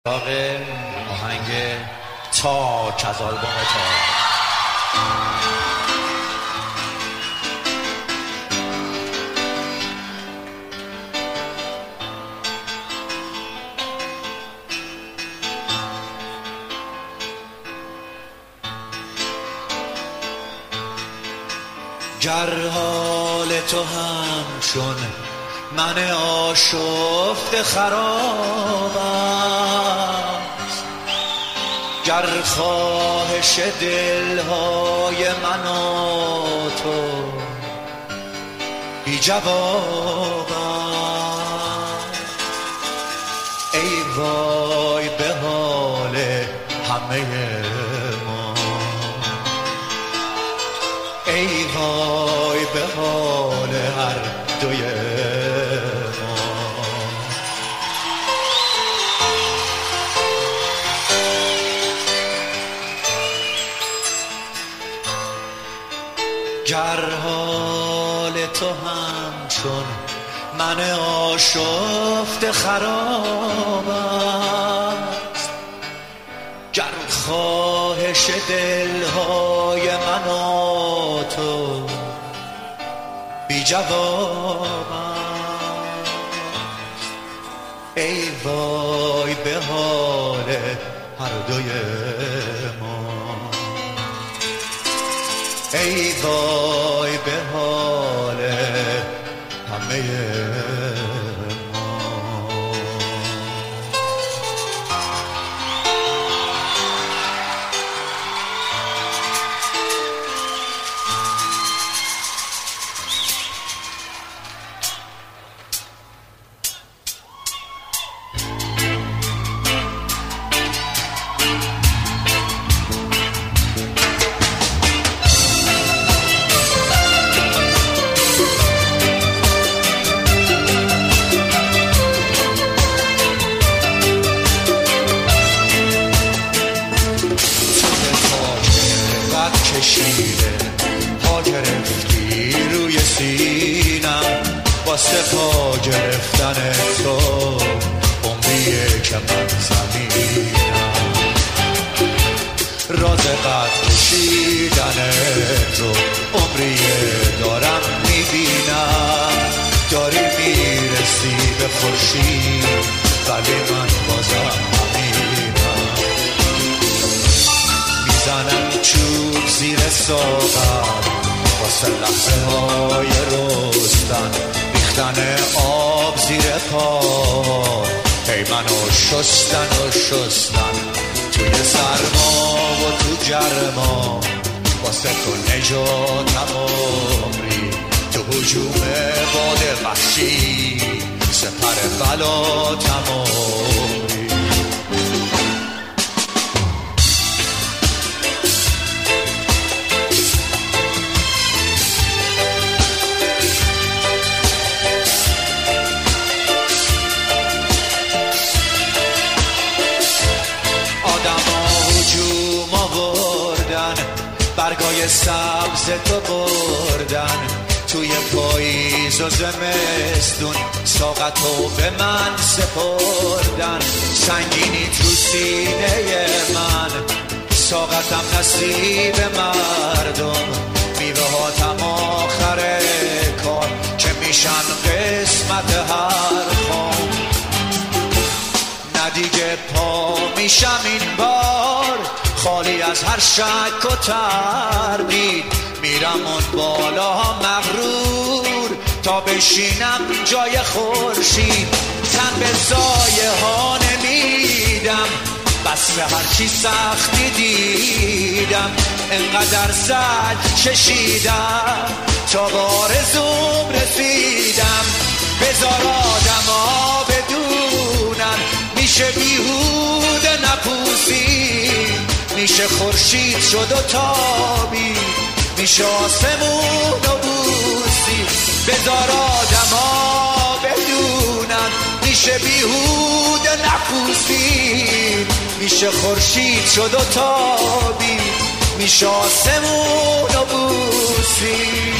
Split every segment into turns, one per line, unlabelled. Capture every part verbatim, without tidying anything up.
سراغ آهنگ تاک از آلبوم تاک. گر حال تو همچون من آشفته خراب است، گر خواهش دلهای من و تو بی جواب است، ای وای به حال همه ما، ای وای به حال هر دوی ما. گر حال تو همچون من آشفته خراب است، گر خواهش دلهای من و تو بی جواب است، ای وای به حال هر دوی ما، ای وای به حال همه کشیده پا گرفتی روی سینم، واسه پا گرفتن تو عمریه که من زمینم، راز قد کشیدن رو عمریه دارم میبینم، داری میرسی به خورشید ولی من بازم همینم، میزنم چوب زیر ساغر واسه لحظه های رستن، ریختن آب زیر پا هی منو شستن و شستن، توی سرما و تو گرما واسه تو نجاتم عمری، تو هجوم باد وحشی سپر بلاتم عمری. برگای سبز تو بردن توی پاییز و زمستون، ساقتو به من سپردن، سنگینی تو سینه من، ساقتم نصیب مردم، میوه هاتم آخر کار که میشن قسمت هر خام، ندیگه پا میشم این بار خالی از هر شک و تردید، میرم اون بالا مغرور تا بشینم جای خورشید، تن به سایه ها نمیدم بس هر چی سختی دیدم، انقدر زد چشیدم تا به آرزوم رسیدم، بذار آدم ها بدونن میشه بیهوده نپوسید، میشه خورشید شد و تابی، میشه آسمون و بوسی، بذار آدم ها بدونن میشه بیهوده نپوسید، میشه خورشید شد و تابی، میشه آسمون و بوسی.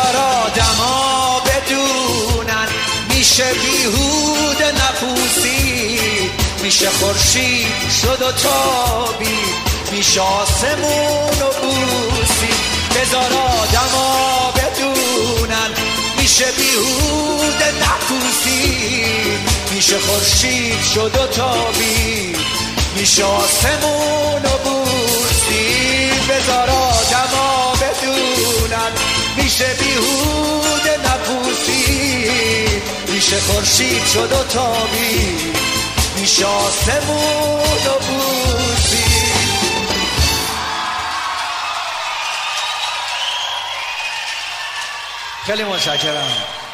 بذار آدما بدونن میشه بیهوده نپوسید، میشه خورشید شد و تابید، میشه آسمون و بوسید. بذار آدما بدونن میشه بیهوده نپوسید، میشه خورشید شد و تابید، میشه آسمون و بوسید. بذار آدما بدونن میشه بیهوده نپوسید، میشه خورشید شد و تابید، میشه آسمون و بوسید. خیلی متشکرم.